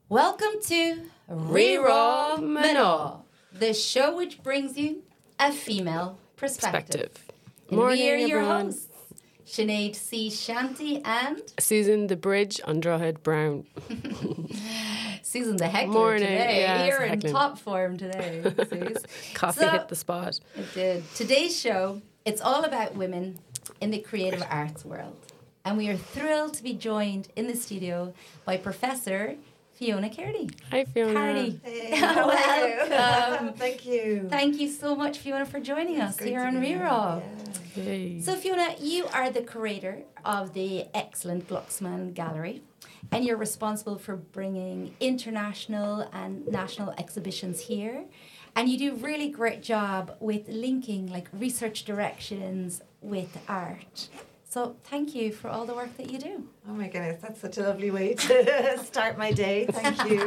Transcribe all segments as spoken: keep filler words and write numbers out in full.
Welcome to Rira Mano, the show which brings you a female perspective. Perspective. And Morning, we are your everyone. hosts, Sinead C. Shanty and Susan the Bridge on Drawhead Brown. Susan the Heckler Morning, today. yes, Here in heckling. top form today, Sus. Coffee So- hit the spot. It did. Today's show, it's all about women in the creative arts world. And we are thrilled to be joined in the studio by Professor Fiona Kearney. Hi, Fiona. Kearney. Hey, how are you? Welcome. Thank you. Thank you so much, Fiona, for joining us Great here to on be here. Rero. Yeah. Hey. So, Fiona, you are the curator of the excellent Glucksmann Gallery, and you're responsible for bringing international and national exhibitions here. And you do a really great job with linking like research directions with art. So, thank you for all the work that you do. Oh my goodness, that's such a lovely way to start my day. Thank you.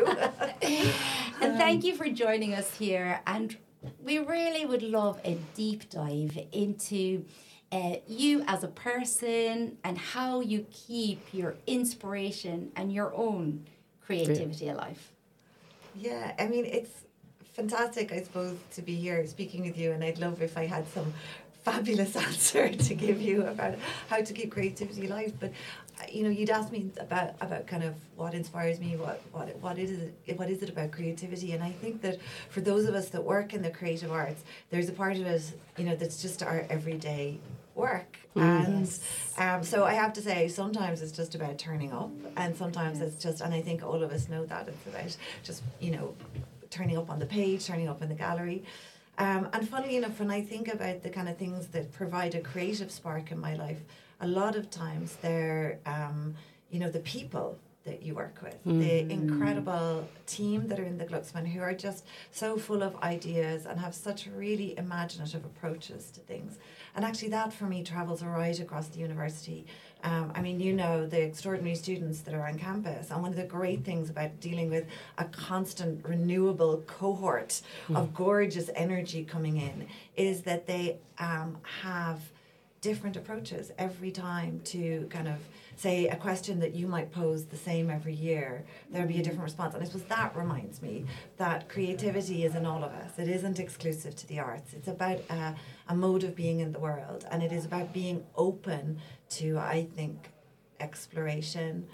And thank you for joining us here. And we really would love a deep dive into uh, you as a person and how you keep your inspiration and your own creativity alive. Yeah, I mean, it's fantastic, I suppose, to be here speaking with you, and I'd love if I had some fabulous answer to give you about how to keep creativity alive. But uh, you know, you'd asked me about about kind of what inspires me, what what what is it, what is it about creativity? And I think that for those of us that work in the creative arts, there's a part of it, you know, that's just our everyday work. And um, so I have to say, sometimes it's just about turning up, and sometimes it's just, and I think all of us know that it's about just, you know, turning up on the page, turning up in the gallery. Um, and funnily enough, when I think about the kind of things that provide a creative spark in my life, a lot of times they're, um, you know, the people that you work with, Mm. the incredible team that are in the Glucksmann, who are just so full of ideas and have such really imaginative approaches to things. And actually that for me travels right across the university. Um, I mean, you know, the extraordinary students that are on campus, and one of the great things about dealing with a constant renewable cohort of gorgeous energy coming in is that they um, have different approaches every time to kind of say a question that you might pose the same every year. There'll be a different response. And I suppose that reminds me that creativity is in all of us. It isn't exclusive to the arts. It's about a, a mode of being in the world, and it is about being open to, I think, exploration,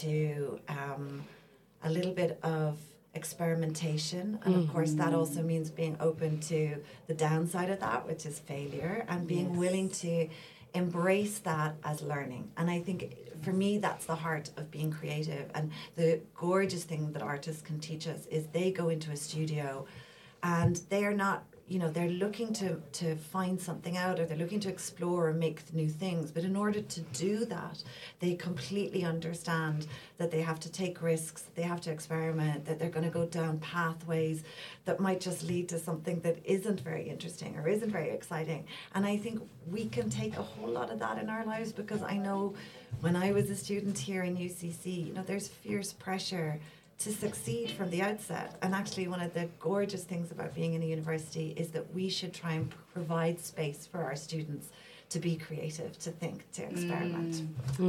to um, a little bit of experimentation, and of course that also means being open to the downside of that, which is failure, and being Yes. willing to embrace that as learning. And I think for me that's the heart of being creative. And the gorgeous thing that artists can teach us is they go into a studio and they are not, you know, they're looking to to find something out, or they're looking to explore and make new things. But in order to do that, they completely understand that they have to take risks, they have to experiment, that they're going to go down pathways that might just lead to something that isn't very interesting or isn't very exciting. And I think we can take a whole lot of that in our lives, because I know when I was a student here in U C C, you know, there's fierce pressure to succeed from the outset. And actually one of the gorgeous things about being in a university is that we should try and provide space for our students to be creative, to think, to experiment.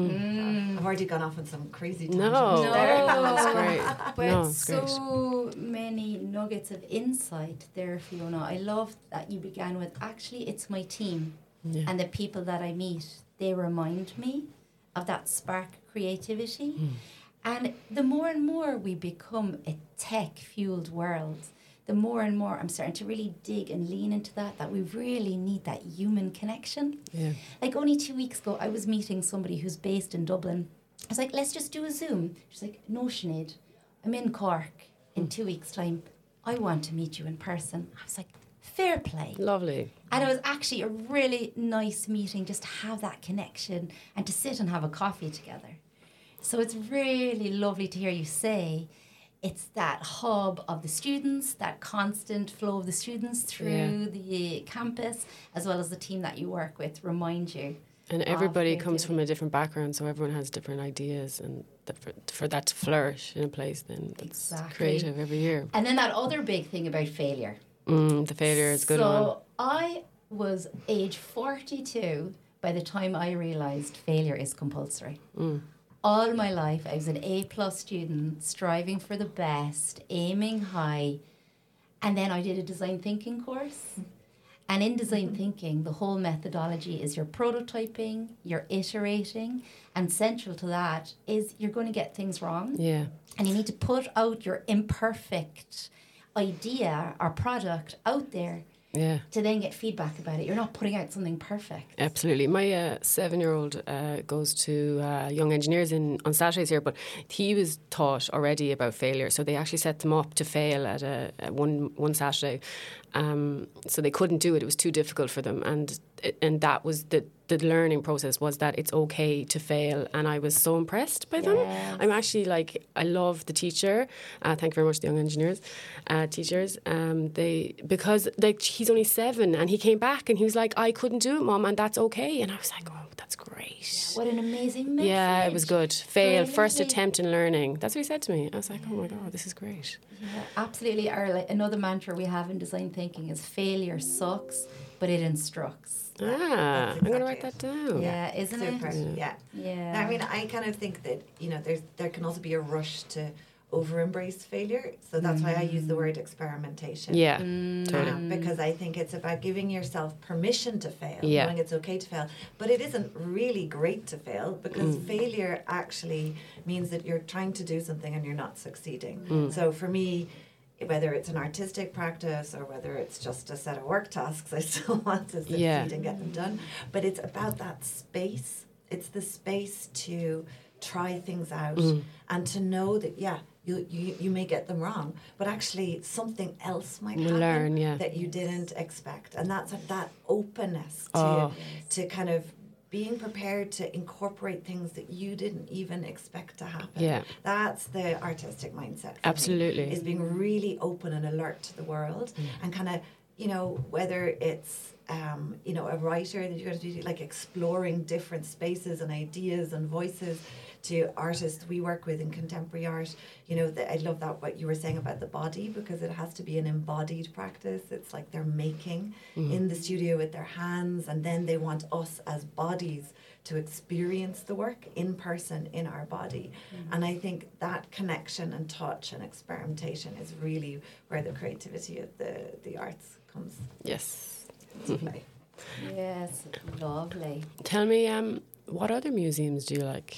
Mm. I've already gone off on some crazy tangent No, there. that's great. But No, it's great. so many nuggets of insight there, Fiona. I love that you began with, actually, it's my team Yeah. and the people that I meet. They remind me of that spark of creativity. Mm. And the more and more we become a tech-fueled world, the more and more I'm starting to really dig and lean into that, that we really need that human connection. Yeah. Like only two weeks ago, I was meeting somebody who's based in Dublin. I was like, let's just do a Zoom. She's like, no, Sinead, I'm in Cork in two weeks' time. I want to meet you in person. I was like, fair play. Lovely. And it was actually a really nice meeting, just to have that connection and to sit and have a coffee together. So it's really lovely to hear you say it's that hub of the students, that constant flow of the students through Yeah. the campus, as well as the team that you work with, remind you. And of everybody comes creativity. from a different background, so everyone has different ideas, and that for, for that to flourish in a place, then it's Exactly. creative every year. And then that other big thing about failure. Mm, the failure is a good so one. I was age forty-two by the time I realised failure is compulsory. Mm. all my life, I was an A plus student, striving for the best, aiming high. And then I did a design thinking course. And in design thinking, the whole methodology is you're prototyping, you're iterating, and central to that is you're going to get things wrong. Yeah. And you need to put out your imperfect idea or product out there Yeah. to then get feedback about it. You're not putting out something perfect. Absolutely. My uh, seven-year-old uh, goes to uh, Young Engineers in on Saturdays here, but he was taught already about failure. So they actually set them up to fail at a, a one one Saturday. Um, so they couldn't do it. It was too difficult for them, and and that was the the learning process, was that it's okay to fail. And I was so impressed by them. Yes. I'm actually like, I love the teacher. Uh, thank you very much, the Young Engineers uh, teachers. Um, they because like he's only seven, and he came back and he was like, I couldn't do it, Mom, and that's okay. And I was like, oh, that's great. What an amazing message. Yeah, it was good. Fail, first Brilliantly. attempt in learning. That's what he said to me. I was like, oh my God, this is great. Yeah, absolutely. Our, like, another mantra we have in design thinking is failure sucks, but it instructs. Ah, That's I'm going to exactly write it. that down. Yeah, isn't Super. it? Yeah. Yeah. I mean, I kind of think that, you know, there's there can also be a rush to over-embrace failure. So that's why I use the word experimentation. Yeah, Mm. totally. Um, because I think it's about giving yourself permission to fail, Yeah. knowing it's okay to fail. But it isn't really great to fail, because Mm. failure actually means that you're trying to do something and you're not succeeding. Mm. So for me, whether it's an artistic practice or whether it's just a set of work tasks, I still want to succeed Yeah. and get them done. But it's about that space. It's the space to try things out Mm. and to know that, yeah, you, you, you may get them wrong, but actually something else might We'll happen learn, yeah. that you didn't expect. And that's that openness to, Oh. to kind of being prepared to incorporate things that you didn't even expect to happen. Yeah. That's the artistic mindset. for me, Absolutely. is being really open and alert to the world, and kind of, you know, whether it's, um, you know, a writer that you're going to be like exploring different spaces and ideas and voices, to artists we work with in contemporary art. You know, the, I love that what you were saying about the body, because it has to be an embodied practice. It's like they're making in the studio with their hands, and then they want us as bodies to experience the work in person in our body. And I think that connection and touch and experimentation is really where the creativity of the, the arts comes Yes. to play. Yes, lovely. Tell me, um, what other museums do you like?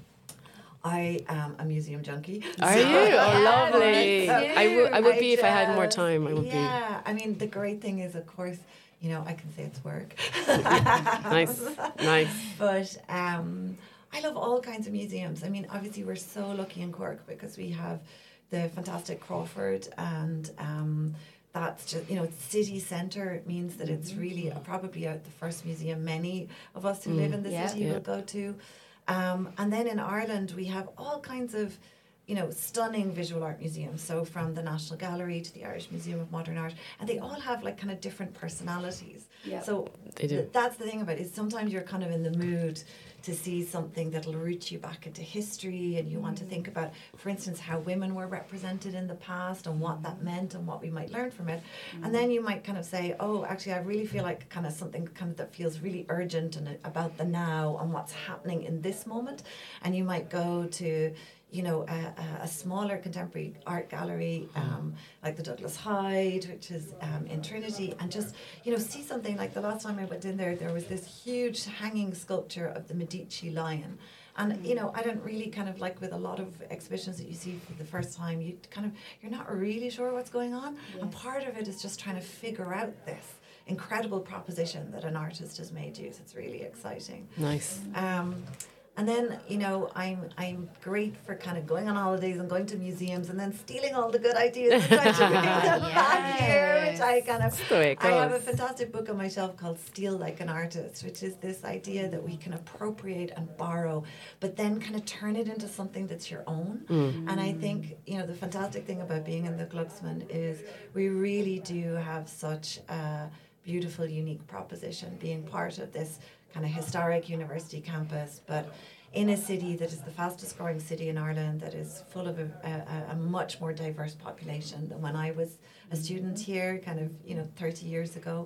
I am a museum junkie. Are So- you? Oh, Yeah, lovely. that's I would, I would I be if I had more just- time. I would Yeah, I mean, the great thing is, of course, you know, I can say it's work. be. Nice. Nice. But um, I love all kinds of museums. I mean, obviously, we're so lucky in Cork because we have the fantastic Crawford, and um, that's just, you know, city centre means that it's really uh, probably uh, the first museum many of us who live in the Yeah. city Yeah. will go to. Um, and then in Ireland, we have all kinds of, you know, stunning visual art museums. So from the National Gallery to the Irish Museum of Modern Art, and they all have like kind of different personalities. Yeah. So They do. th- that's the thing about it, is sometimes you're kind of in the mood to see something that'll root you back into history, and you want to think about, for instance, how women were represented in the past and what that meant and what we might learn from it. And then you might kind of say, oh, actually, I really feel like kind of something kind of that feels really urgent and uh, about the now and what's happening in this moment. And you might go to, you know, a, a- a smaller contemporary art gallery, um, like the Douglas Hyde, which is um, in Trinity, and just, you know, see something like the last time I went in there, there was this huge hanging sculpture of the Medici lion. And, you know, I don't really kind of like with a lot of exhibitions that you see for the first time, you kind of, you're not really sure what's going on. And part of it is just trying to figure out this incredible proposition that an artist has made you. So it's really exciting. Nice. Um, and then, you know, I'm I'm great for kind of going on holidays and going to museums and then stealing all the good ideas and trying to bring them back here, which I kind of... That's the way it I have a goes. fantastic book on my shelf called Steal Like an Artist, which is this idea that we can appropriate and borrow, but then kind of turn it into something that's your own. Mm. And I think, you know, the fantastic thing about being in the Glucksman is we really do have such a beautiful, unique proposition, being part of this kind of historic university campus, but in a city that is the fastest growing city in Ireland, that is full of a, a, a much more diverse population than when I was a student here, kind of, you know, thirty years ago.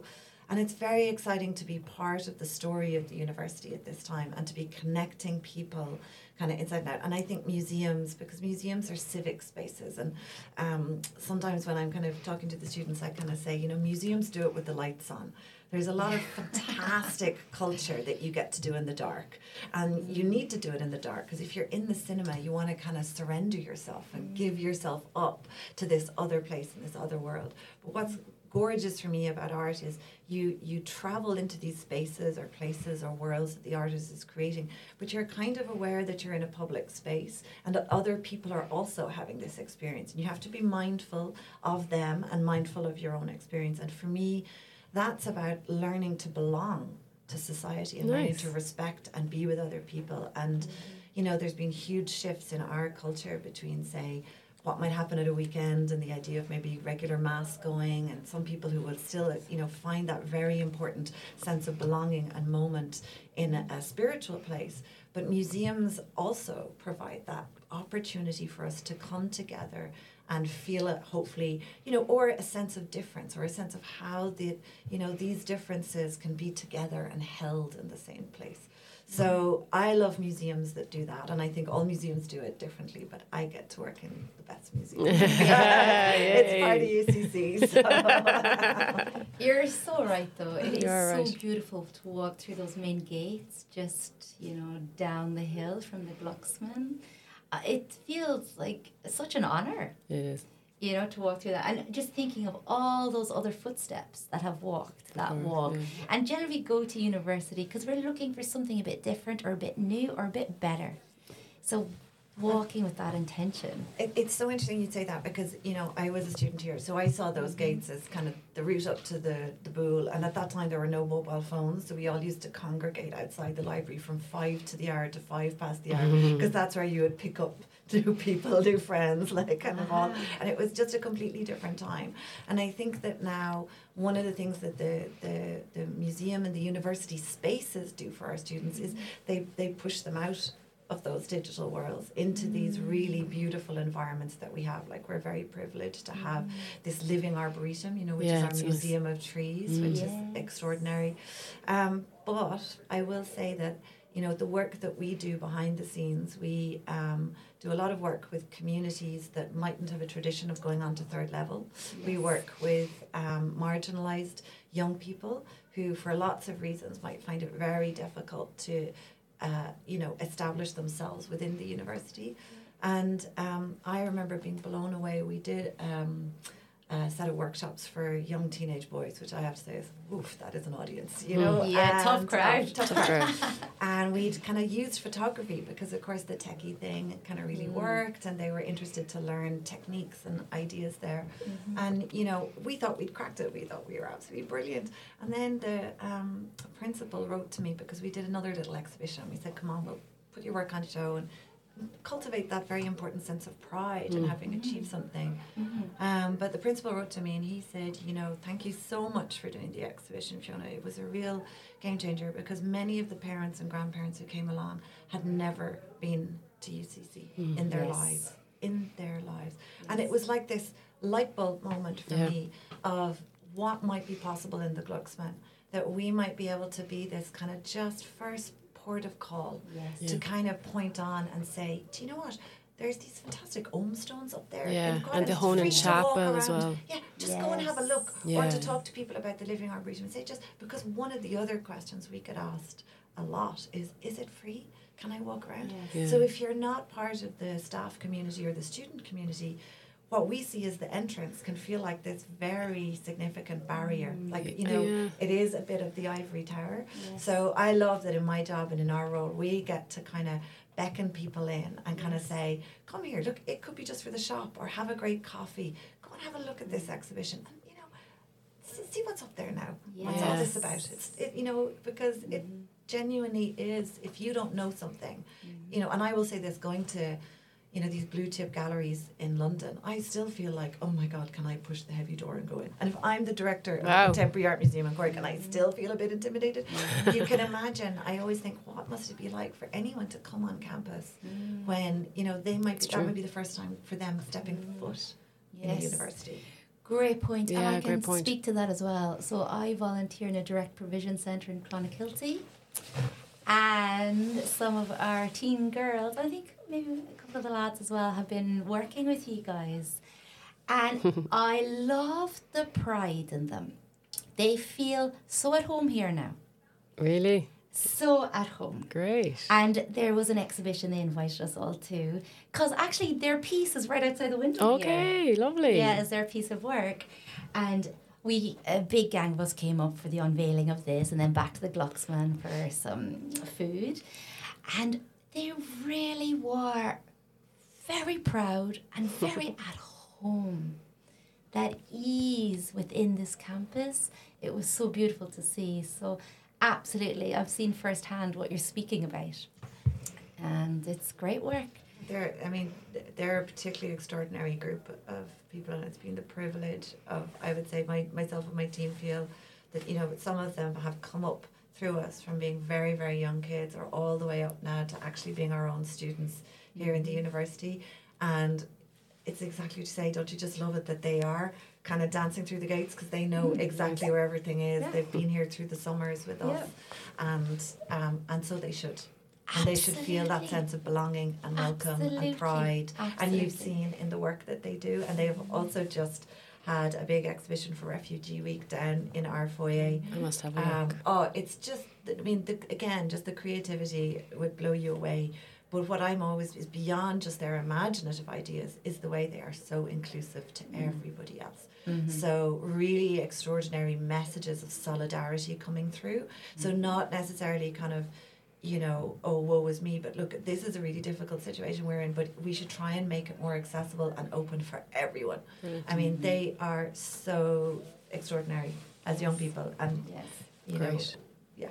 And it's very exciting to be part of the story of the university at this time and to be connecting people kind of inside and out. And I think museums, because museums are civic spaces, and um, sometimes when I'm kind of talking to the students, I kind of say, you know, museums do it with the lights on. There's a lot of fantastic culture that you get to do in the dark. And you need to do it in the dark, because if you're in the cinema, you want to kind of surrender yourself and give yourself up to this other place and this other world. But what's gorgeous for me about art is you you travel into these spaces or places or worlds that the artist is creating, but you're kind of aware that you're in a public space and that other people are also having this experience. And you have to be mindful of them and mindful of your own experience. And for me, that's about learning to belong to society and Nice. learning to respect and be with other people. And, you know, there's been huge shifts in our culture between, say, what might happen at a weekend and the idea of maybe regular mass going, and some people who will still, you know, find that very important sense of belonging and moment in a, a spiritual place. But museums also provide that opportunity for us to come together and feel it, hopefully, you know, or a sense of difference, or a sense of how the, you know, these differences can be together and held in the same place. So I love museums that do that, and I think all museums do it differently, but I get to work in the best museum. It's part of U C C. So. You're so right, though. It is You're so right. beautiful to walk through those main gates, just, you know, down the hill from the Glucksman. Uh, it feels like such an honour, It is. you know, to walk through that. And just thinking of all those other footsteps that have walked that course, walk. yeah. And generally go to university because we're looking for something a bit different or a bit new or a bit better. So walking with that intention. It, it's so interesting you'd say that, because, you know, I was a student here, so I saw those gates as kind of the route up to the, the Bool, and at that time there were no mobile phones, so we all used to congregate outside the library from five to the hour to five past the hour, because that's where you would pick up new people, new friends, like kind of all, and it was just a completely different time. And I think that now one of the things that the, the, the museum and the university spaces do for our students is they, they push them out of those digital worlds into mm. these really beautiful environments that we have. Like, we're very privileged to have mm. this living arboretum, you know, which yeah, is our museum nice. Of trees, mm. which yes. is extraordinary. Um, but I will say that, you know, the work that we do behind the scenes, we um, do a lot of work with communities that mightn't have a tradition of going on to third level. Yes. We work with um, marginalised young people who, for lots of reasons, might find it very difficult to Uh, you know, establish themselves within the university. And um, I remember being blown away. We did um, a set of workshops for young teenage boys, which I have to say is, oof, that is an audience, you know. Yeah, and, tough crowd. Um, tough crowd. And we'd kind of used photography because, of course, the techie thing kind of really mm. worked, and they were interested to learn techniques and ideas there. Mm-hmm. And, you know, we thought we'd cracked it. We thought we were absolutely brilliant. And then the um, principal wrote to me, because we did another little exhibition. We said, come on, we'll put your work on show and cultivate that very important sense of pride mm. in having achieved something. Mm-hmm. Um, but the principal wrote to me and he said, you know, thank you so much for doing the exhibition, Fiona. It was a real game changer, because many of the parents and grandparents who came along had never been to U C C mm. in their yes. lives, in their lives. Yes. And it was like this light bulb moment for yeah. me of what might be possible in the Glucksman, that we might be able to be this kind of just first port of call yes. to yeah. kind of point on and say, do you know what? There's these fantastic Ohm stones up there. Yeah, and the Honan Chapel as well. Yeah, just yes. go and have a look. Yeah. Or to talk to people about the Living Arboretum and say, just because one of the other questions we get asked a lot is, is it free? Can I walk around? Yes. Yeah. So if you're not part of the staff community or the student community, what we see is the entrance can feel like this very significant barrier. Mm. Like, you know, yeah. it is a bit of the ivory tower. Yes. So I love that in my job and in our role, we get to kind of beckon people in and kind of say, come here, look, it could be just for the shop, or have a great coffee. Go and have a look at this exhibition. And, you know, see, see what's up there now. Yes. What's all this about? It's, it, you know, because mm-hmm. it genuinely is, if you don't know something, mm-hmm. you know, and I will say this, going to, you know, these blue chip galleries in London, I still feel like, oh my God, can I push the heavy door and go in? And if I'm the director of wow. the Contemporary Art Museum in Cork and I still feel a bit intimidated, you can imagine, I always think, what must it be like for anyone to come on campus mm. when, you know, they might be, that might be the first time for them stepping mm. foot yes. in a university. Great point. Yeah, and I great can point. speak to that as well. So I volunteer in a direct provision centre in Clonakilty. And some of our teen girls, I think maybe a couple of the lads as well, have been working with you guys. And I love the pride in them. They feel so at home here now. Really? So at home. Great. And there was an exhibition they invited us all to. Because actually their piece is right outside the window Okay, here. lovely. Yeah, it's their piece of work. And we, a big gang of us came up for the unveiling of this and then back to the Glucksman for some food. And they really were very proud and very at home. That ease within this campus, it was so beautiful to see. So absolutely, I've seen firsthand what you're speaking about. And it's great work. They're, I mean, they're a particularly extraordinary group of people, and it's been the privilege of, I would say, my myself and my team feel that, you know, some of them have come up through us from being very, very young kids or all the way up now to actually being our own students here in the university. And it's exactly what you say, don't you just love it that they are kind of dancing through the gates because they know exactly where everything is. Yeah. They've been here through the summers with us, Yeah. and um, and so they should. And they should feel that Absolutely. sense of belonging and welcome Absolutely. and pride. And you've Absolutely. seen in the work that they do. And they've also just had a big exhibition for Refugee Week down in our foyer. I must have a Um, look. oh, it's just, I mean, the, again, just the creativity would blow you away. But what I'm always, is beyond just their imaginative ideas, is the way they are so inclusive to everybody else. Mm-hmm. So really extraordinary messages of solidarity coming through. So not necessarily kind of, you know, oh, woe is me, but look, this is a really difficult situation we're in, but we should try and make it more accessible and open for everyone. I mean, they are so extraordinary as young people, and, Yes. you Great. know, yeah.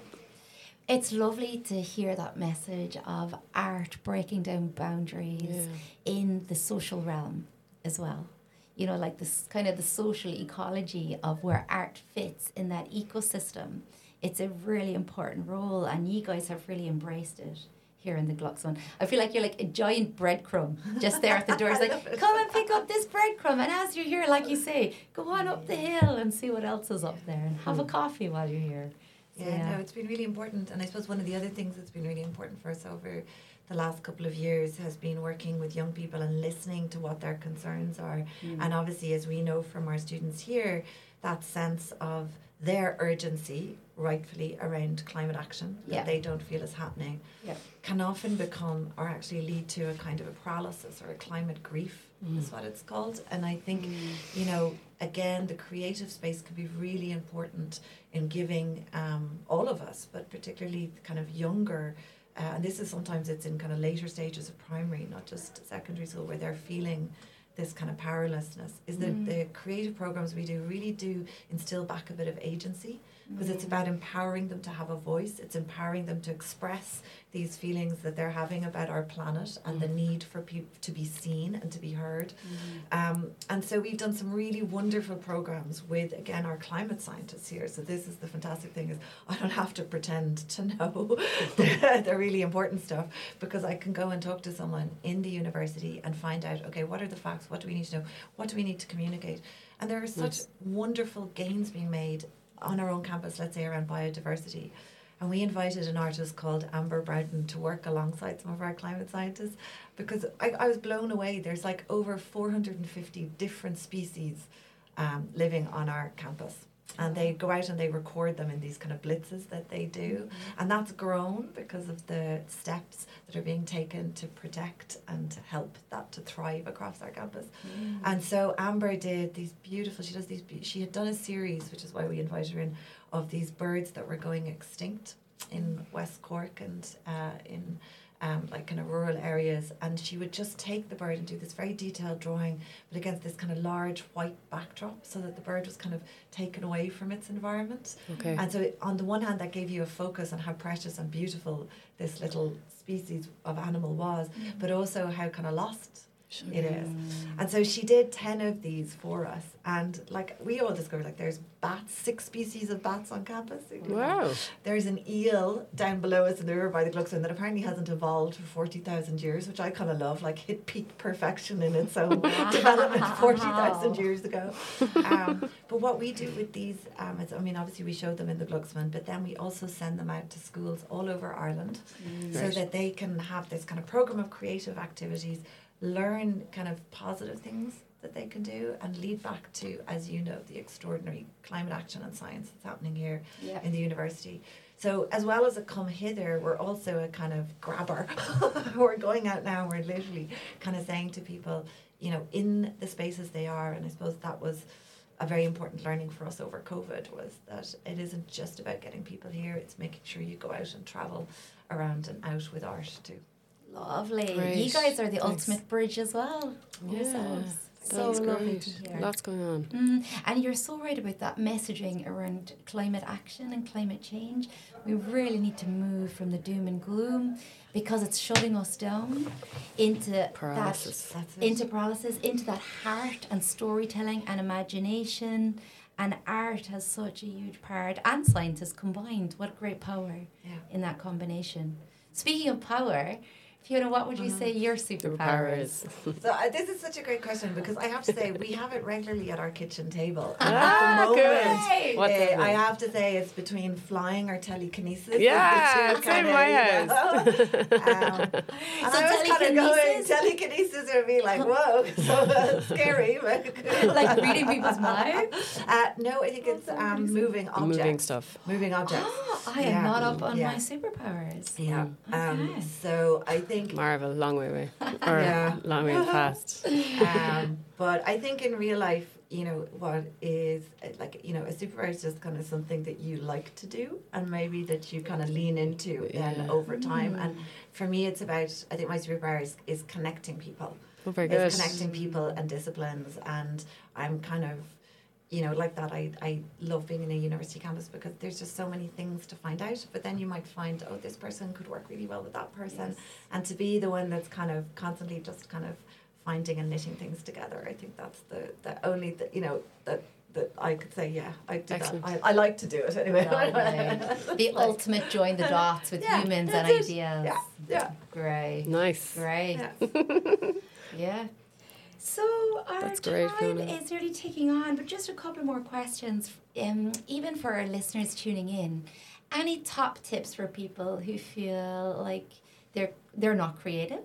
It's lovely to hear that message of art breaking down boundaries Yeah. in the social realm as well. You know, like this kind of the social ecology of where art fits in that ecosystem. It's a really important role, and you guys have really embraced it here in the Glucksman. I feel like you're like a giant breadcrumb just there at the door. It's like, come and pick up this breadcrumb, and as you're here, like you say, go on up the hill and see what else is up there, and have a coffee while you're here. So, Yeah, no, it's been really important. And I suppose one of the other things that's been really important for us over the last couple of years has been working with young people and listening to what their concerns are. Mm. And obviously, as we know from our students here, that sense of their urgency, rightfully, around climate action that Yeah. they don't feel is happening, Yeah. can often become or actually lead to a kind of a paralysis or a climate grief, is what it's called. And I think, you know, again, the creative space can be really important in giving um, all of us, but particularly kind of younger, uh, and this is sometimes it's in kind of later stages of primary, not just secondary school, where they're feeling this kind of powerlessness, is that Mm. the creative programs we do really do instill back a bit of agency, because it's about empowering them to have a voice. It's empowering them to express these feelings that they're having about our planet and the need for people to be seen and to be heard. Um, and so we've done some really wonderful programs with, again, our climate scientists here. So this is the fantastic thing, is I don't have to pretend to know the, the really important stuff, because I can go and talk to someone in the university and find out, okay, what are the facts? What do we need to know? What do we need to communicate? And there are such Yes. wonderful gains being made on our own campus, let's say around biodiversity. And we invited an artist called Amber Broughton to work alongside some of our climate scientists, because I, I was blown away. There's like over four hundred fifty different species um, living on our campus. And they go out and they record them in these kind of blitzes that they do. And that's grown because of the steps that are being taken to protect and to help that to thrive across our campus. And so Amber did these beautiful, she does these, be- she had done a series, which is why we invited her in, of these birds that were going extinct in West Cork and uh, in um, like kind of rural areas. And she would just take the bird and do this very detailed drawing, but against this kind of large white backdrop, so that the bird was kind of taken away from its environment. Okay. And so it, on the one hand, that gave you a focus on how precious and beautiful this little species of animal was, but also how kind of lost Sure. It is. And so she did ten of these for us. And like we all discovered, like there's bats, six species of bats on campus. Wow. There's an eel down below us in the river by the Glucksman that apparently hasn't evolved for forty thousand years, which I kind of love, like hit peak perfection in its own development forty thousand years ago. Um, but what we do with these, um, is, I mean, obviously we showed them in the Glucksman, but then we also send them out to schools all over Ireland Mm. so Right. that they can have this kind of program of creative activities, learn kind of positive things that they can do, and lead back to, as you know, the extraordinary climate action and science that's happening here Yeah. in the university. So as well as a come hither, we're also a kind of grabber. We're going out now, we're literally kind of saying to people, you know, in the spaces they are, and I suppose that was a very important learning for us over COVID, was that it isn't just about getting people here, it's making sure you go out and travel around and out with art too. Lovely. Great. You guys are the Thanks. ultimate bridge as well. Yeah, Yourselves. So that's lovely great. to hear. Lots going on. Mm, and you're so right about that messaging around climate action and climate change. We really need to move from the doom and gloom, because it's shutting us down into Paralysis. that, That's it. into paralysis, into that heart and storytelling and imagination. And art has such a huge part, and scientists combined. What great power Yeah. in that combination. Speaking of power, Fiona, what would you say your superpower is? So uh, this is such a great question, because I have to say we have it regularly at our kitchen table. And Ah, at the good. moment, What's uh, it? I have to say it's between flying or telekinesis. is Yeah, the two it's in kinda, my you know. um, and So I was kind of going, telekinesis? telekinesis would be like, whoa, so uh, scary. But Like reading people's minds? Uh, no, I think it's um, moving objects. Moving stuff. Moving objects. Oh, I am Yeah. not up on Yeah. my superpowers. Yeah. Um, Okay. so I think Marvel, long way away. Or Yeah. long way in the past. um, but I think in real life, you know, what is uh, like, you know, a superpower is just kind of something that you like to do, and maybe that you kind of lean into then Yeah. over time. And for me, it's about, I think my superpower is, is connecting people. Oh, very good. It's connecting people and disciplines. And I'm kind of, you know, like that. I, I love being in a university campus, because there's just so many things to find out. But then you might find, oh, this person could work really well with that person. And to be the one that's kind of constantly just kind of finding and knitting things together, I think that's the, the only, the, you know, that that I could say, yeah, I do Excellent. that. I, I like to do it anyway. Lovely. The ultimate join the dots with Yeah, humans and that's it. ideas. Yeah, yeah. Great. Nice. Great. Yeah. Yeah. So our That's great, time Fiona. is nearly ticking on, but just a couple more questions, um, even for our listeners tuning in. Any top tips for people who feel like they're they're not creative,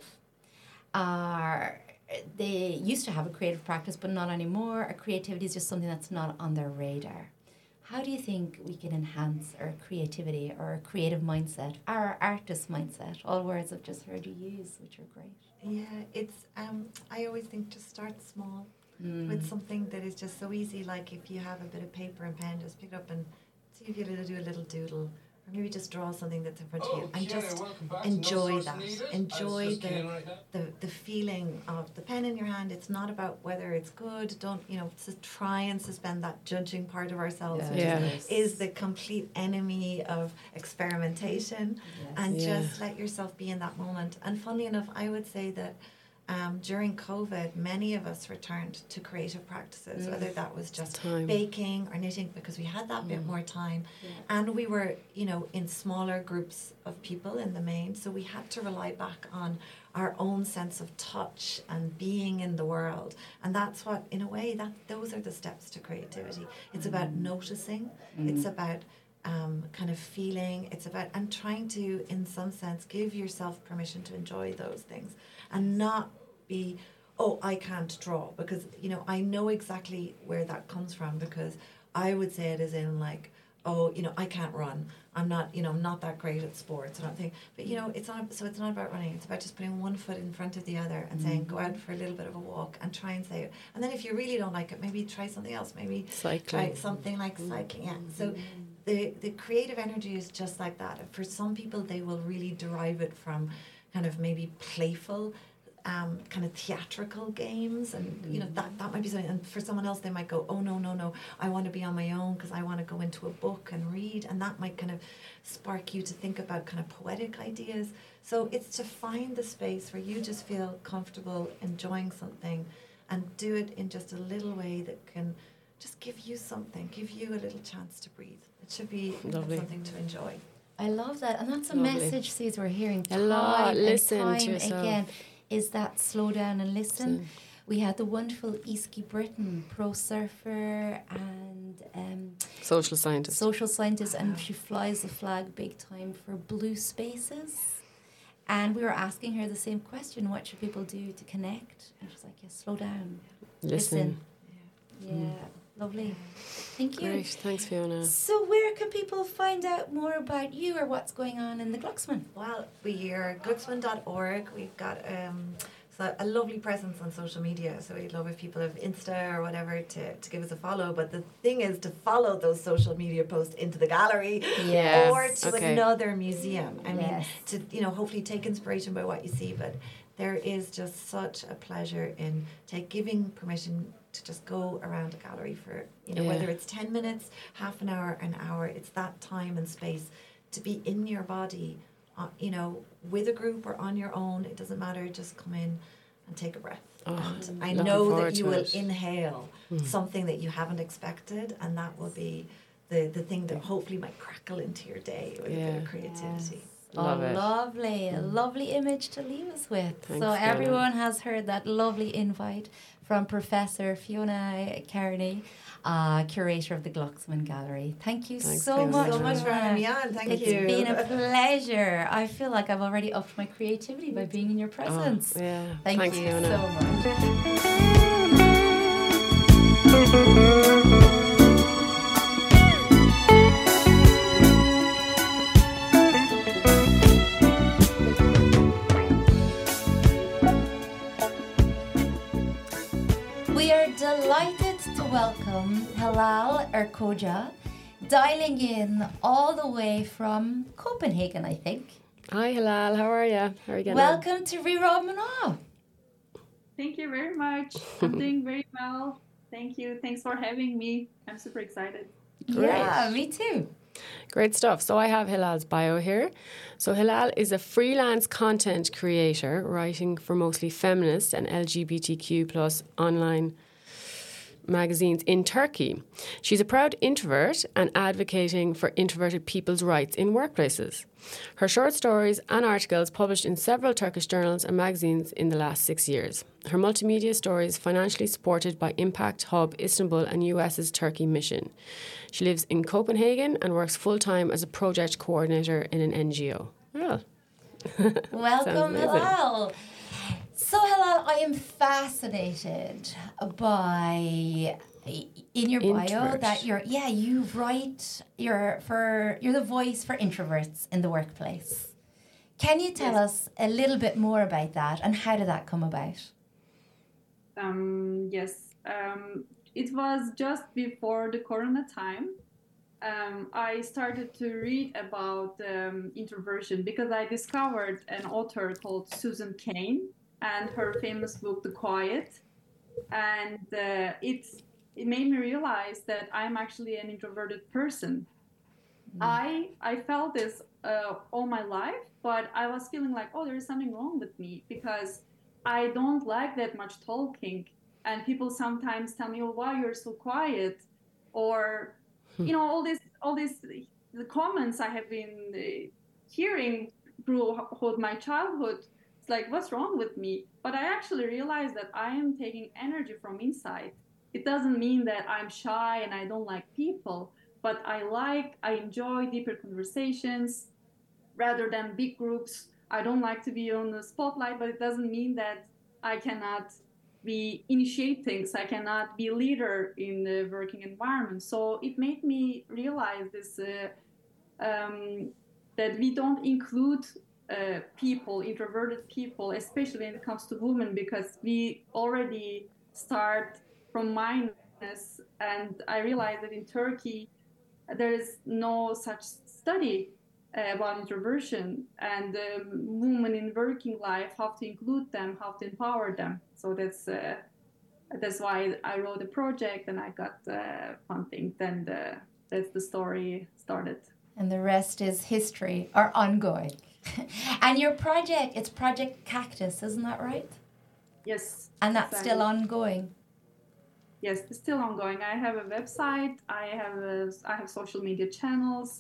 or they used to have a creative practice but not anymore, or creativity is just something that's not on their radar? How do you think we can enhance our creativity or our creative mindset, our artist mindset? All words I've just heard you use, which are great. Yeah, it's, um, I always think just start small Mm. with something that is just so easy. Like if you have a bit of paper and pen, just pick it up and see if you're going to do a little doodle. Or maybe just draw something that's in front of you, and just enjoy that. Enjoy the, the the feeling of the pen in your hand. It's not about whether it's good. Don't, you know, to try and suspend that judging part of ourselves, which Yeah. is, is the complete enemy of experimentation. And Yeah. just let yourself be in that moment. And funnily enough, I would say that um, during COVID, many of us returned to creative practices, whether that was just Time. baking or knitting, because we had that bit more time. And we were, you know, in smaller groups of people in the main, so we had to rely back on our own sense of touch and being in the world. And that's what, in a way, that those are the steps to creativity. It's about noticing. It's about um, kind of feeling. It's about, and trying to, in some sense, give yourself permission to enjoy those things and not be, oh, I can't draw, because, you know, I know exactly where that comes from, because I would say it as in like, oh, you know, I can't run. I'm not, you know, I'm not that great at sports. I don't think, but you know, it's not. So it's not about running. It's about just putting one foot in front of the other and saying, go out for a little bit of a walk and try and say it. And then if you really don't like it, maybe try something else. Maybe Cycling. try something like cycling. Yeah. So the the creative energy is just like that. For some people, they will really derive it from kind of maybe playful. Um, kind of theatrical games, and you know that that might be something. And for someone else, they might go, "Oh no, no, no! I want to be on my own because I want to go into a book and read," and that might kind of spark you to think about kind of poetic ideas. So it's to find the space where you just feel comfortable enjoying something and do it in just a little way that can just give you something, give you a little chance to breathe. It should be Lovely. something to enjoy. I love that. And that's a Lovely. message, Suze, we're hearing A time lot. and Listen to time yourself. again, is that slow down and listen. Listen. We had the wonderful Easky Britton, pro surfer and um, Social scientist. social scientist, and she flies the flag big time for Blue Spaces. And we were asking her the same question: what should people do to connect? And she's like, yeah, slow down, Listen. Yeah, lovely. Thank you. Great. Thanks, Fiona. So where can people find out more about you or what's going on in the Glucksman? Well, we are glucksman dot org. We've got um, so a lovely presence on social media. So we'd love if people have Insta or whatever to, to give us a follow. But the thing is to follow those social media posts into the gallery Yes. or to Okay. another museum. I mean, Yes. to, you know, hopefully take inspiration by what you see. But there is just such a pleasure in take giving permission to just go around a gallery for, you know, Yeah. whether it's ten minutes, half an hour, an hour. It's that time and space to be in your body, uh, you know, with a group or on your own. It doesn't matter. Just come in and take a breath. Oh, and I looking know forward that you to will it. inhale something that you haven't expected, and that will be the, the thing that hopefully might crackle into your day with a bit Yeah. of creativity. Love oh, it. lovely. A lovely image to leave us with. Thanks, so Fiona. everyone has heard that lovely invite from Professor Fiona Kearney, uh, curator of the Glucksman Gallery. Thank you Thanks, so Fiona. much. So much for having me Fiona. on. Thank It's you. been a pleasure. I feel like I've already upped my creativity by being in your presence. Oh, yeah. Thank Thanks, you Fiona. so much. We are delighted to welcome Hilal Erkoja, dialing in all the way from Copenhagen, I think. Hi, Hilal. How are you? How are you getting on? Welcome to Rerod Mana. Thank you very much. I'm doing very well. Thank you. Thanks for having me. I'm super excited. Yeah, me too. Great stuff. So I have Hilal's bio here. So Hilal is a freelance content creator writing for mostly feminist and L G B T Q plus online magazines in Turkey. She's a proud introvert and advocating for introverted people's rights in workplaces. Her short stories and articles published in several Turkish journals and magazines in the last six years. Her multimedia stories financially supported by Impact Hub Istanbul and U S's Turkey mission. She lives in Copenhagen and works full-time as a project coordinator in an N G O. Well, Welcome, amazing. Hilal. So, Hilal, I am fascinated by in your bio Introvert. that you're yeah you write you're for you're the voice for introverts in the workplace. Can you tell us a little bit more about that and how did that come about? Um, yes, um, it was just before the Corona time. Um, I started to read about um, introversion because I discovered an author called Susan Cain and her famous book, The Quiet. And uh, it's, it made me realize that I'm actually an introverted person. Mm. I, I felt this uh, all my life, but I was feeling like, oh, there is something wrong with me because I don't like that much talking. And people sometimes tell me, oh, why you're so quiet? Or, you know, all this, all this, the comments I have been uh, hearing throughout my childhood. It's like, what's wrong with me? But I actually realized that I am taking energy from inside. It doesn't mean that I'm shy and I don't like people, but I like, I enjoy deeper conversations rather than big groups. I don't like to be on the spotlight, but it doesn't mean that I cannot be initiate things. I cannot be a leader in the working environment. So it made me realize this, uh, um, that we don't include uh, people, introverted people, especially when it comes to women, because we already start from minus. And I realized that in Turkey, there is no such study uh, about introversion and um, women in working life, how to include them, how to empower them. So that's uh, that's why I wrote a project and I got uh, funding. Then the, that's the story started. And the rest is history or ongoing. And your project, it's Project Cactus, isn't that right? Yes. And that's exactly. still ongoing. Yes, it's still ongoing. I have a website. I have a, I have social media channels,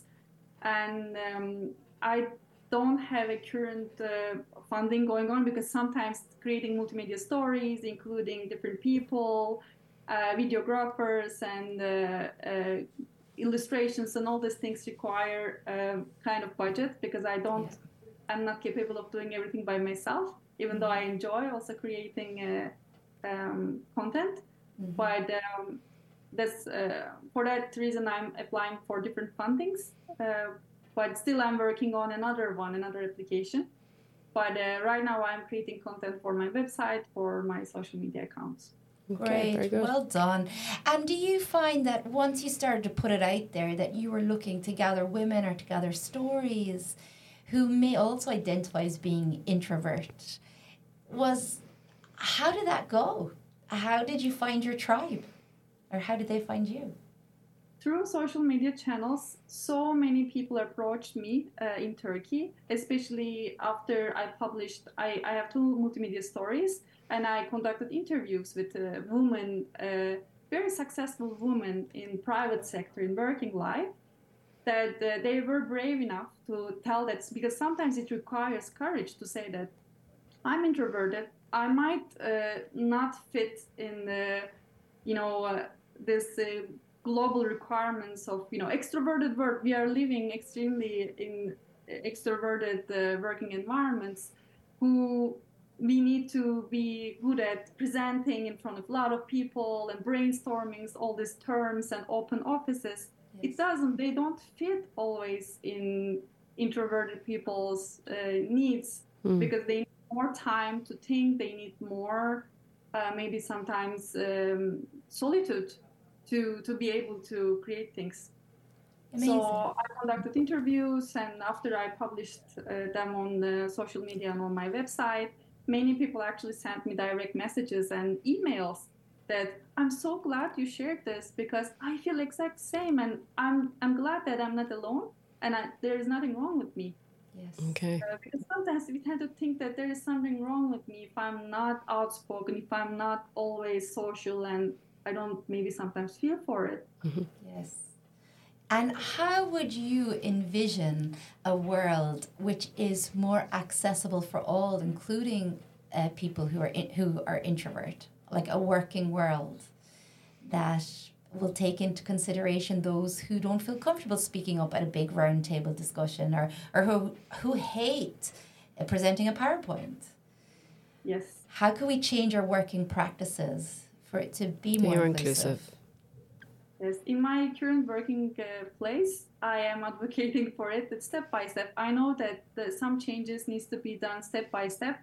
and um, I don't have a current uh, funding going on because sometimes creating multimedia stories, including different people, uh, videographers, and uh, uh, illustrations, and all these things require a kind of budget because I don't, yeah. I'm not capable of doing everything by myself, even mm-hmm. though I enjoy also creating uh, um, content. Mm-hmm. But um, that's, uh, for that reason, I'm applying for different fundings. Uh, but still, I'm working on another one, another application. But uh, right now, I'm creating content for my website, for my social media accounts. Okay, great, well done. And do you find that once you started to put it out there that you were looking to gather women or to gather stories who may also identify as being introvert? Was how did that go? How did you find your tribe? Or how did they find you? Through social media channels, so many people approached me uh, in Turkey, especially after I published, I, I have two multimedia stories, and I conducted interviews with uh, women, uh, very successful women in private sector, in working life, that uh, they were brave enough to tell that, because sometimes it requires courage to say that I'm introverted, I might uh, not fit in the, you know, uh, this uh, global requirements of, you know, extroverted work. We are living extremely in extroverted uh, working environments who we need to be good at presenting in front of a lot of people and brainstorming all these terms and open offices. Yes. It doesn't, they don't fit always in introverted people's uh, needs mm. because they need more time to think, they need more, uh, maybe sometimes um, solitude to, to be able to create things. Amazing. So I conducted interviews, and after I published uh, them on the social media and on my website, many people actually sent me direct messages and emails that I'm so glad you shared this because I feel exact same, and I'm I'm glad that I'm not alone, and I, there is nothing wrong with me. Yes. Okay. Uh, because sometimes we tend to think that there is something wrong with me if I'm not outspoken, if I'm not always social, and I don't maybe sometimes feel for it. Mm-hmm. Yes. And how would you envision a world which is more accessible for all, including uh, people who are in, who are introvert, like a working world that will take into consideration those who don't feel comfortable speaking up at a big roundtable discussion, or or who who hate uh, presenting a PowerPoint? Yes. How can we change our working practices for it to be more, more inclusive? inclusive? Yes, in my current working uh, place, I am advocating for it that step by step. I know that the, some changes needs to be done step by step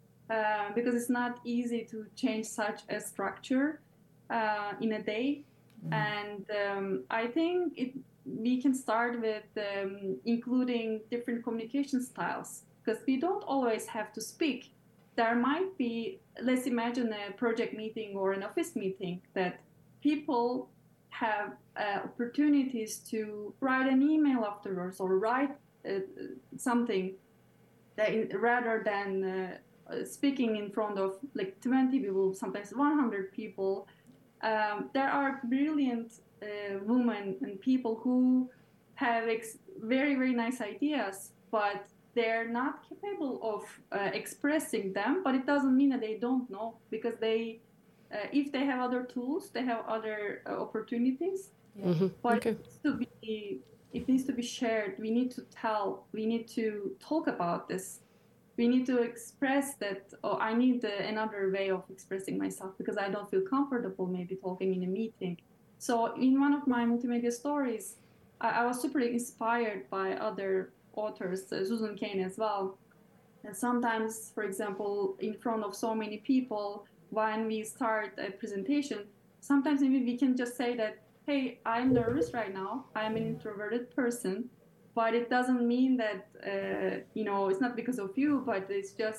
uh, because it's not easy to change such a structure uh, in a day. Mm. And um, I think it, we can start with um, including different communication styles because we don't always have to speak. There might be, let's imagine a project meeting or an office meeting that people have uh, opportunities to write an email afterwards or write uh, something that in, rather than uh, speaking in front of like twenty people, sometimes one hundred people. Um, there are brilliant uh, women and people who have ex- very, very nice ideas, but they're not capable of uh, expressing them, but it doesn't mean that they don't know because they Uh, if they have other tools, they have other uh, opportunities. Yeah. Mm-hmm. But okay. it needs to be, it needs to be shared. We need to tell. We need to talk about this. We need to express that. Oh, I need uh, another way of expressing myself because I don't feel comfortable maybe talking in a meeting. So in one of my multimedia stories, I, I was super inspired by other authors, uh, Susan Cain as well. And sometimes, for example, in front of so many people, when we start a presentation, sometimes maybe we can just say that, hey, I'm nervous right now. I'm an introverted person, but it doesn't mean that, uh, you know, it's not because of you, but it's just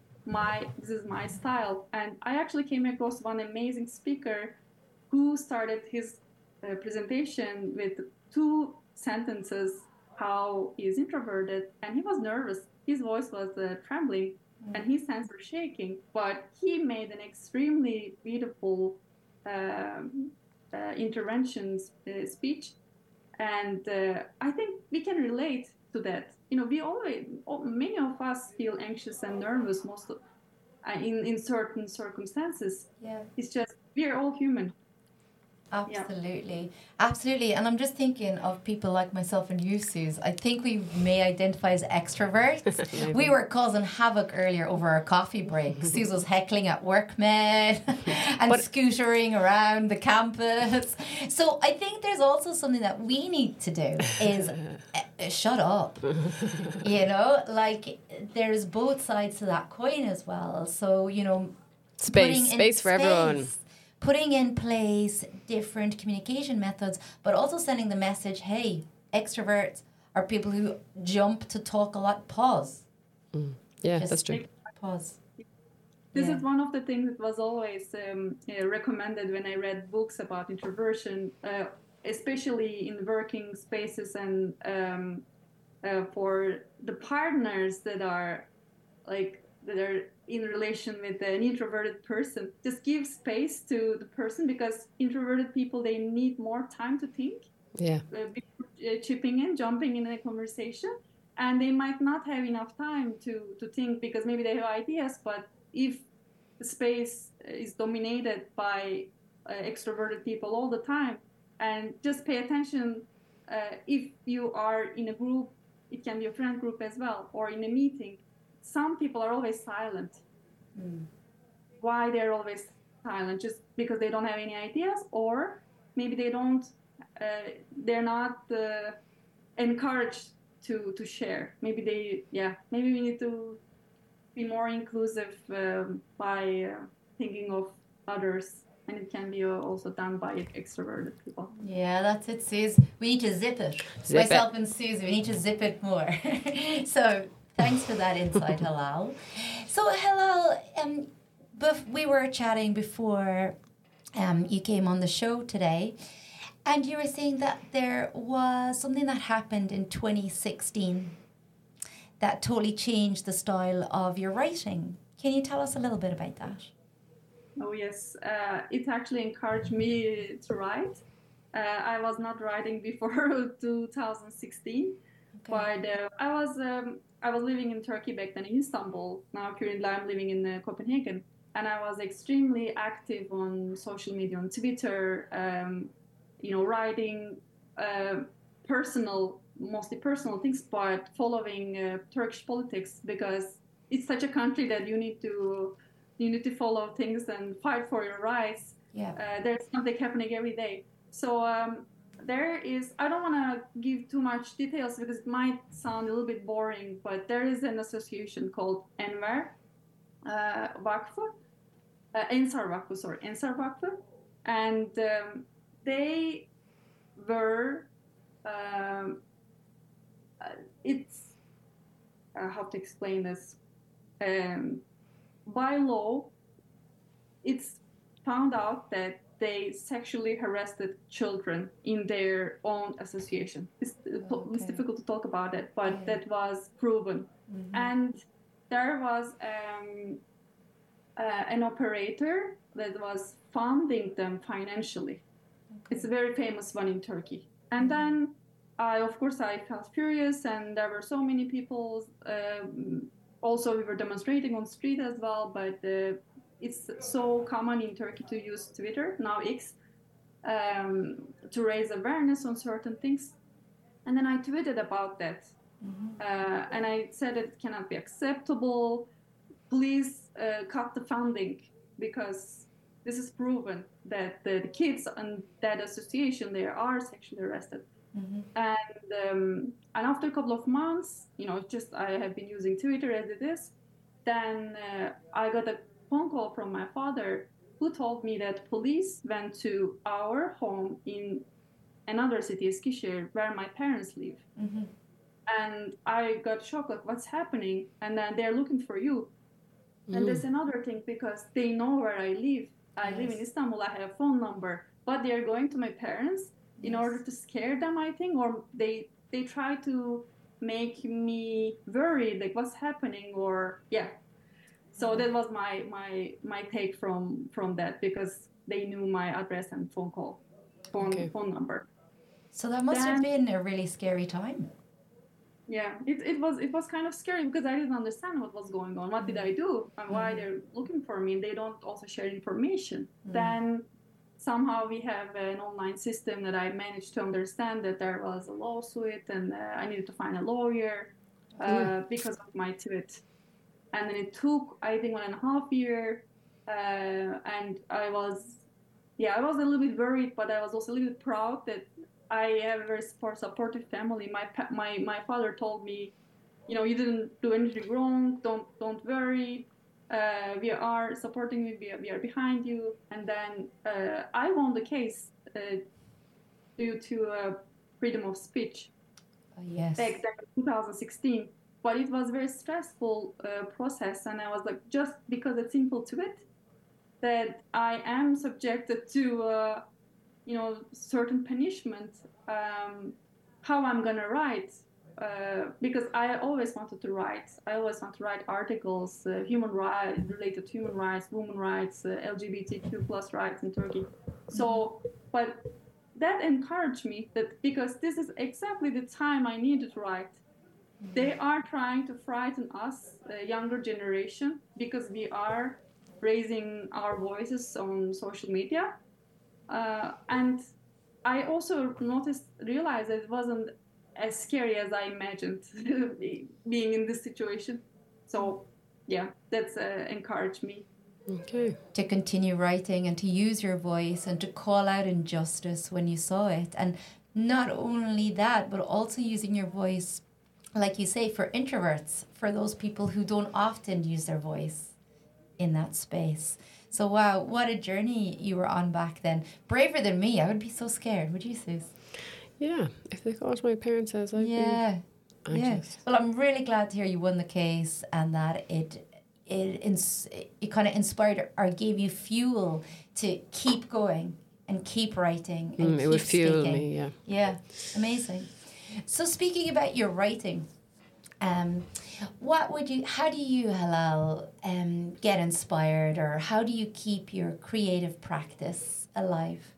my, this is my style. And I actually came across one amazing speaker who started his uh, presentation with two sentences, how he is introverted, and he was nervous. his voice was uh, trembling mm. and his hands were shaking, but he made an extremely beautiful um, uh, interventions uh, speech. And uh, I think we can relate to that. You know, we always, many of us feel anxious and nervous most of, uh, in, in certain circumstances. Yeah. It's just, we are all human. Absolutely. Yeah. Absolutely. And I'm just thinking of people like myself and you, Suze. I think we may identify as extroverts. We were causing havoc earlier over our coffee break. Suze was heckling at workmen and but, scootering around the campus. So I think there's also something that we need to do is uh, shut up. You know, like there's both sides to that coin as well. So, you know, space, space for space, everyone. Putting in place different communication methods, but also sending the message, hey, extroverts are people who jump to talk a lot. Pause. Mm. Yeah, Just that's true. Pause. This yeah. is one of the things that was always um, uh, recommended when I read books about introversion, uh, especially in working spaces and um, uh, for the partners that are like that are in relation with an introverted person. Just give space to the person, because introverted people, they need more time to think. Yeah. Uh, before, uh, chipping in, jumping in a conversation, and they might not have enough time to, to think because maybe they have ideas, but if the space is dominated by uh, extroverted people all the time, and just pay attention uh, if you are in a group, it can be a friend group as well, or in a meeting, some people are always silent. Mm. Why they're always silent? Just because they don't have any ideas, or maybe they don't, uh, they're not uh, encouraged to, to share. Maybe they, yeah, maybe we need to be more inclusive um, by uh, thinking of others. And it can be also done by extroverted people. Yeah, that's it, Suze. We need to zip it. Zip Myself it. and Suze, we need to zip it more. So thanks for that insight, Halal. So Halal, um, bef- we were chatting before um, you came on the show today, and you were saying that there was something that happened in twenty sixteen that totally changed the style of your writing. Can you tell us a little bit about that? Oh, yes. Uh, it actually encouraged me to write. Uh, I was not writing before two thousand sixteen, okay. but uh, I was um, I was living in Turkey back then, in Istanbul. Now currently I'm living in uh, Copenhagen, and I was extremely active on social media, on Twitter, um, you know, writing uh, personal, mostly personal things, but following uh, Turkish politics, because it's such a country that you need to you need to follow things and fight for your rights. Yeah. Uh, there's something happening every day. So um, there is, I don't want to give too much details because it might sound a little bit boring, but there is an association called Enver uh, Vakfı, uh, Ensar Vakfı, sorry, Ensar Vakfı. And um, they were, um, uh, it's, I have to explain this. Um, by law, it's found out that they sexually harassed children in their own association. It's, okay. it's difficult to talk about it, but yeah. that was proven. Mm-hmm. And there was um, uh, an operator that was funding them financially. Okay. It's a very famous one in Turkey. And mm-hmm. then, I, of course, I felt furious, and there were so many people. Um, Also, we were demonstrating on the street as well, but uh, it's so common in Turkey to use Twitter, now X, um, to raise awareness on certain things. And then I tweeted about that. Mm-hmm. Uh, and I said it cannot be acceptable. Please uh, cut the funding, because this is proven that the, the kids in that association, they are sexually arrested. Mm-hmm. And um, and after a couple of months, you know, just I have been using Twitter as it is, then uh, I got a phone call from my father, who told me that police went to our home in another city, Eskişehir, where my parents live. Mm-hmm. And I got shocked, like, what's happening? And then they're looking for you. Mm. And there's another thing, because they know where I live. I yes. live in Istanbul, I have a phone number, but they're going to my parents in yes. order to scare them, I think, or they they try to make me worried, like what's happening, or yeah. So that was my my my take from from that, because they knew my address and phone call, phone Okay. phone number. So that must have Then- been a really scary time. Yeah, it, it was it was kind of scary because I didn't understand what was going on. What did I do? And why they're looking for me? They don't also share information. Then somehow we have an online system that I managed to understand that there was a lawsuit and uh, I needed to find a lawyer uh, because of my tweet. And then it took, I think, one and a half year. Uh, and I was, yeah, I was a little bit worried, but I was also a little bit proud that I have a very support, supportive family. My pa- my my father told me, you know, you didn't do anything wrong. Don't don't worry. Uh, we are supporting you. We are, we are behind you. And then uh, I won the case uh, due to uh, freedom of speech Oh, yes. back then in two thousand sixteen. But it was a very stressful uh, process, and I was like, just because it's simple to it, that I am subjected to, uh, you know, certain punishment. Um, how I'm gonna write, uh, because I always wanted to write. I always want to write articles, uh, human rights related to human rights, women rights, uh, L G B T Q plus rights in Turkey. So, but that encouraged me that because this is exactly the time I needed to write. They are trying to frighten us, the younger generation, because we are raising our voices on social media. Uh, and I also noticed, realized that it wasn't as scary as I imagined being in this situation. So, yeah, that's uh, encouraged me. Okay. To continue writing and to use your voice and to call out injustice when you saw it. And not only that, but also using your voice, like you say, for introverts, for those people who don't often use their voice in that space. So, wow, what a journey you were on back then. Braver than me. I would be so scared. Would you, Suze? Yeah. If they called my parents' house, I'd Yeah. be Yeah. anxious. Well, I'm really glad to hear you won the case and that it it ins- it kind of inspired or gave you fuel to keep going and keep writing and Mm, keep it would fuel speaking. me, yeah. Yeah, amazing. So speaking about your writing, um, what would you? How do you, Halal, um, get inspired, or how do you keep your creative practice alive?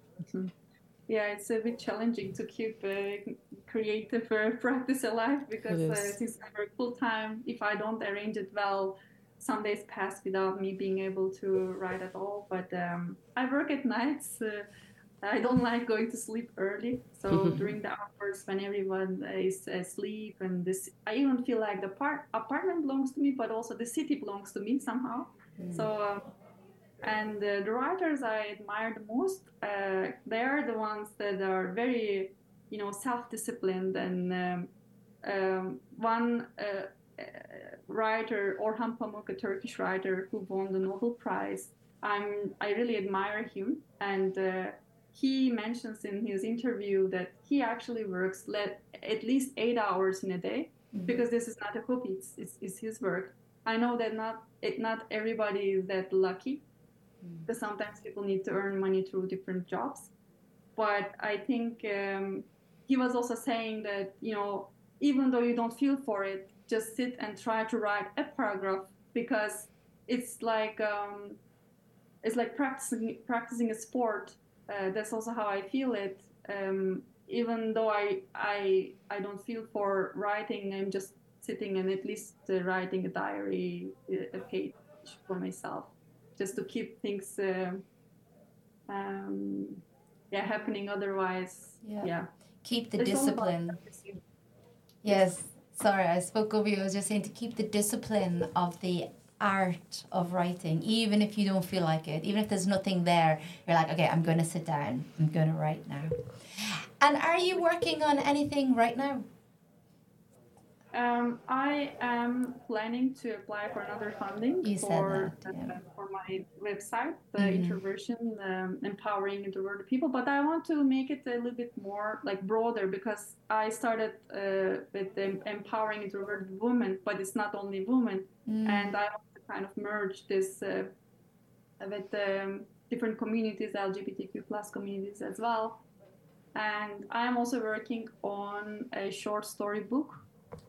Yeah, it's a bit challenging to keep uh, creative uh, practice alive because It uh, is. since I work full time, if I don't arrange it well, some days pass without me being able to write at all. But um, I work at nights. Uh, I don't like going to sleep early. So during the hours when everyone is asleep, and this, I even feel like the part, apartment belongs to me, but also the city belongs to me somehow. So. Um, And uh, the writers I admire the most, uh, they are the ones that are very, you know, self-disciplined. And um, um, one uh, uh, writer, Orhan Pamuk, a Turkish writer who won the Nobel Prize, I'm, I really admire him. And uh, he mentions in his interview that he actually works let, at least eight hours in a day, because this is not a hobby, it's, it's, it's his work. I know that not, it, not everybody is that lucky, because sometimes people need to earn money through different jobs. But I think um, he was also saying that, you know, even though you don't feel for it, just sit and try to write a paragraph, because it's like um, it's like practicing practicing a sport. Uh, that's also how I feel it. Um, even though I I I don't feel for writing, I'm just sitting and at least uh, writing a diary, a page for myself, just to keep things uh, um, yeah, happening. Otherwise, Yeah. yeah. Keep the It's all about discipline. practicing. Yes. Sorry, I spoke over you. I was just saying to keep the discipline of the art of writing, even if you don't feel like it, even if there's nothing there, you're like, okay, I'm going to sit down. I'm going to write now. And are you working on anything right now? Um, I am planning to apply for another funding You said for that, yeah. uh, for my website, the Mhm. introversion, um, empowering introverted people. But I want to make it a little bit more like broader, because I started uh, with em- empowering introverted women, but it's not only women, Mm. and I want to kind of merge this uh, with um, different communities, L G B T Q plus communities as well. And I'm also working on a short story book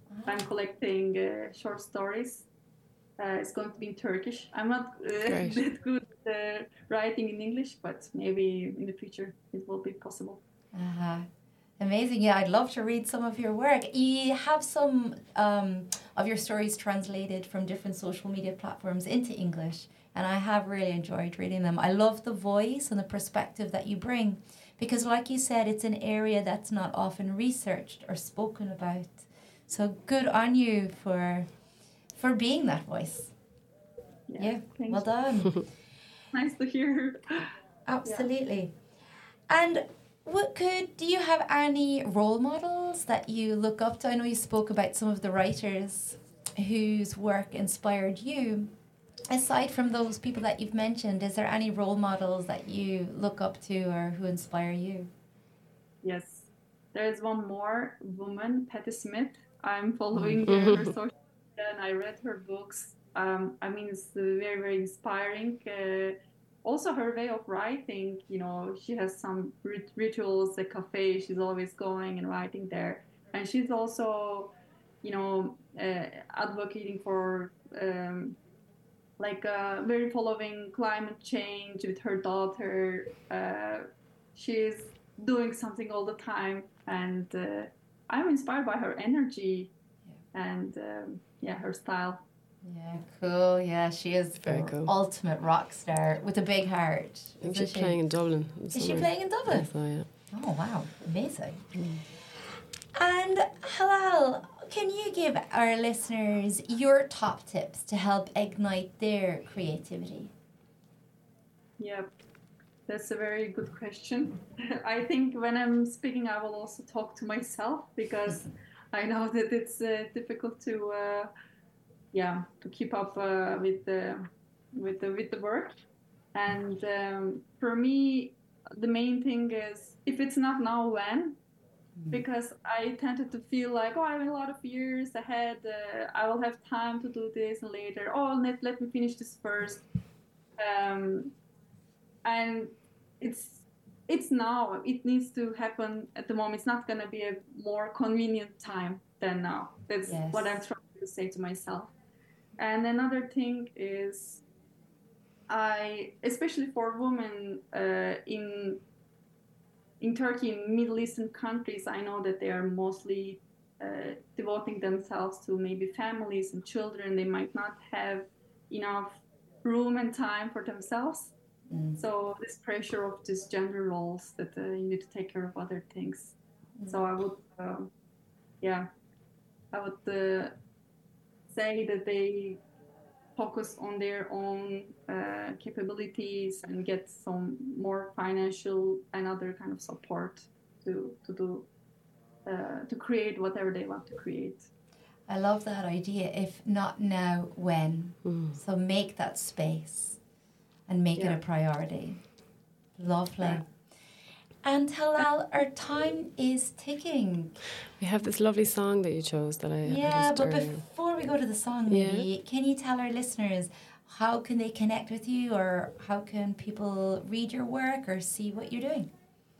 I'm collecting uh, short stories. Uh, it's going to be in Turkish. I'm not uh, that good at uh, writing in English, but maybe in the future it will be possible. Uh-huh. Amazing. Yeah, I'd love to read some of your work. You have some um, of your stories translated from different social media platforms into English, and I have really enjoyed reading them. I love the voice and the perspective that you bring, because like you said, it's an area that's not often researched or spoken about. So good on you for for being that voice. Yeah, yeah. Well done. Nice to hear. Absolutely. Yeah. And what could do you have any role models that you look up to? I know you spoke about some of the writers whose work inspired you. Aside from those people that you've mentioned, is there any role models that you look up to or who inspire you? Yes, there's one more woman, Patti Smith. I'm following mm-hmm. her social media and I read her books. Um, I mean, it's very, very inspiring. Uh, also, her way of writing, you know, she has some rit- rituals, a cafe, she's always going and writing there. And she's also, you know, uh, advocating for, um, like, uh, very following climate change with her daughter. Uh, she's doing something all the time. And uh, I'm inspired by her energy yeah. and, um, yeah, her style. Yeah, cool. Yeah, she is very cool. Ultimate rock star with a big heart. I think she's she? playing in Dublin. Is she playing in Dublin? Yes, I yeah. Oh, wow. Amazing. Mm. And Halal, can you give our listeners your top tips to help ignite their creativity? Yeah, that's a very good question. I think when I'm speaking, I will also talk to myself because I know that it's uh, difficult to... Uh, yeah, to keep up uh, with the with the with the work, and um, for me, the main thing is if it's not now, when? Because I tended to feel like, oh, I have a lot of years ahead. Uh, I will have time to do this later. Oh, let let me finish this first. Um, and it's it's now. It needs to happen at the moment. It's not gonna be a more convenient time than now. That's yes. what I'm trying to say to myself. And another thing is, I, especially for women uh, in in Turkey, in Middle Eastern countries, I know that they are mostly uh, devoting themselves to maybe families and children. They might not have enough room and time for themselves. Mm. So this pressure of these gender roles that uh, you need to take care of other things. Mm. So I would, uh, yeah, I would. Uh, say that they focus on their own uh, capabilities and get some more financial and other kind of support to to do uh, to create whatever they want to create. I love that idea. If not now, when? Mm. So make that space and make yeah. it a priority. Lovely. Yeah. And Halal, our time is ticking. We have this lovely song that you chose that I yeah, but earlier. Before we go to the song, maybe yeah. can you tell our listeners how can they connect with you, or how can people read your work or see what you're doing?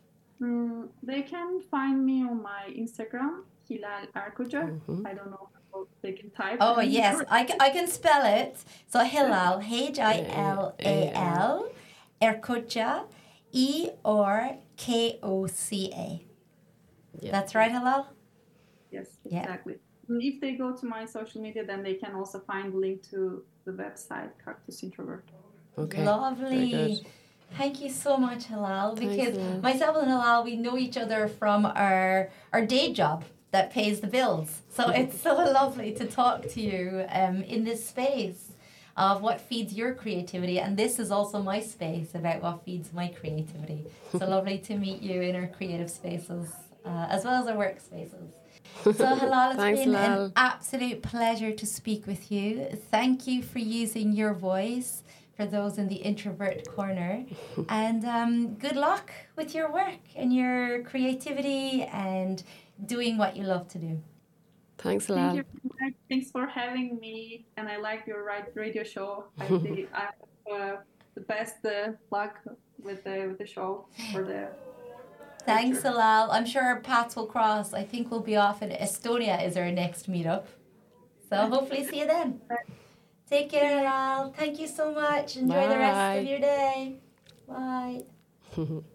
Mm, they can find me on my Instagram, Hilal Erkoca. Mm-hmm. I don't know how they can type. Oh yes, I, I can spell it. So Hilal, H I L A L, Erkoca, E R K O C A. Yeah. That's right, Halal? Yes, exactly. Yeah. And if they go to my social media, then they can also find the link to the website, Cactus Introvert. Okay. Lovely. Thank you so much, Halal, because Thanks, myself and Halal, we know each other from our, our day job that pays the bills. So it's so lovely to talk to you um, in this space of what feeds your creativity, and this is also my space about what feeds my creativity. So lovely to meet you in our creative spaces uh, as well as our work spaces. So Halal, it's Thanks, been Halal. An absolute pleasure to speak with you. Thank you for using your voice for those in the introvert corner, and um, good luck with your work and your creativity and doing what you love to do. Thanks a lot. Thank you. Thanks for having me, and I like your radio show. I think I have uh, the best uh, luck with the with the show for the Thanks, Alal. I'm sure our paths will cross. I think we'll be off in Estonia is our next meetup. So hopefully see you then. Take care, Alal. Thank you so much. Enjoy Bye. The rest of your day. Bye.